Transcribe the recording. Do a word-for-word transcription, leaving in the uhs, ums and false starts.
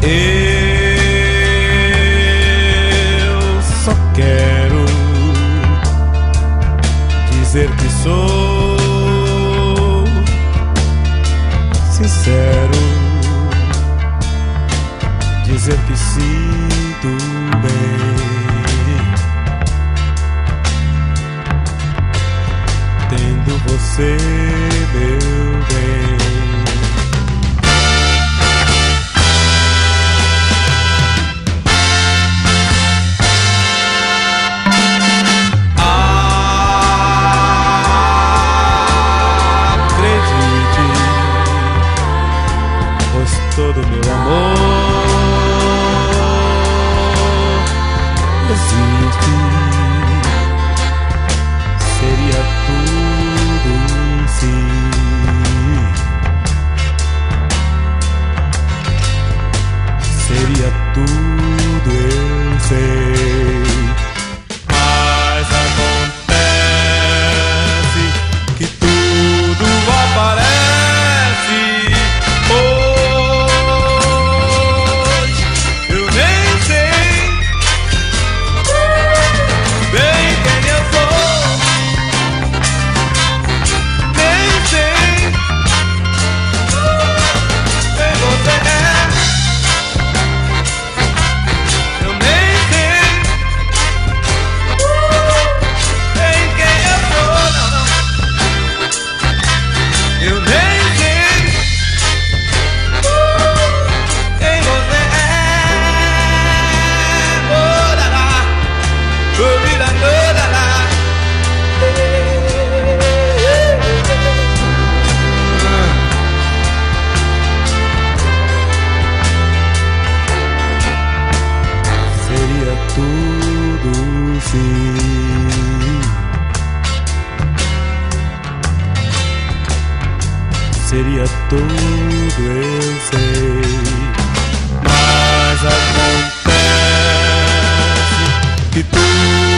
Eu só quero dizer que sou sincero, dizer que sinto bem, tendo você, meu bem. Todo meu amor existe, seria tudo sim, seria tudo, eu sei, mas acontece que tudo aparece. Oh, tudo sim, seria tudo, eu sei, mas acontece que tudo